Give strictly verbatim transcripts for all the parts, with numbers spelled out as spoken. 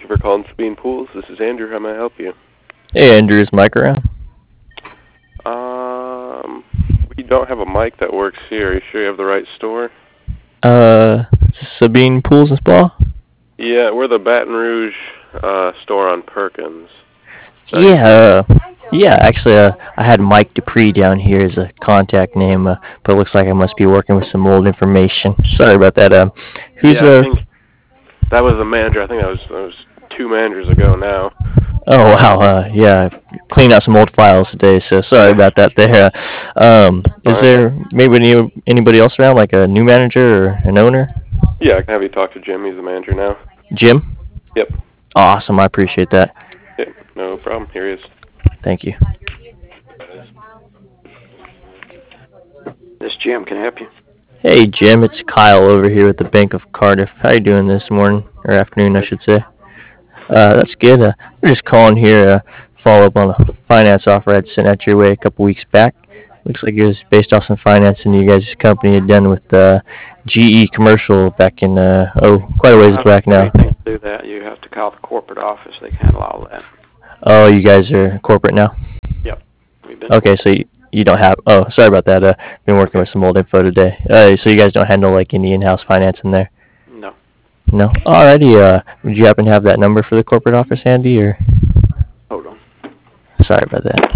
you for calling Sabine Pools. This is Andrew. How may I help you? Hey, Andrew, is Mike around? Um, we don't have a mic that works here. Are you sure you have the right store? Uh, Sabine Pools and Spa? Yeah, we're the Baton Rouge uh, store on Perkins. So Yeah, uh, yeah, actually, uh, I had Mike Dupree down here as a contact name, uh, but it looks like I must be working with some old information. Sorry about that. Um, who's, yeah, I uh, think that was the manager. I think that was, that was two managers ago now. oh, wow, Um, uh, yeah, cleaned out some old files today, so sorry yeah, about that there. Um, is fine. there maybe any, anybody else around, like a new manager or an owner? Yeah, I can have you talk to Jim. He's the manager now. Jim? Yep. Awesome, I appreciate that. Yep, no problem. Here he is. Thank you. This Jim can I help you. Hey, Jim, it's Kyle over here with the Bank of Cardiff. How you doing this morning, or afternoon, I Good. should say? Uh, that's good. Uh, we're just calling here to follow up on a finance offer I'd sent out your way a couple weeks back. Looks like it was based off some financing you guys' company had done with uh, G E Commercial back in, uh, oh, quite a ways I don't back do now. anything to do that. You have to call the corporate office. They can handle all that. Oh, you guys are corporate now? Yep. We've been. Okay, so you, you don't have, oh, sorry about that. Uh, been working with some old info today. Uh, so you guys don't handle like any in-house financing there? No. No? Alrighty, uh, would you happen to have that number for the corporate office handy, or? Hold on. Sorry about that.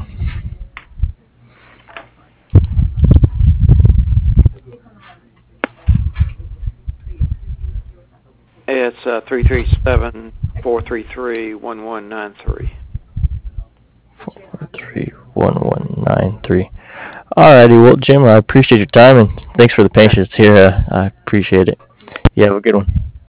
It's uh, three three seven, four three three, one one nine three. Four three one one nine three. Alrighty, well, Jim, I appreciate your time and thanks for the patience here. Uh, I appreciate it. You have a good one.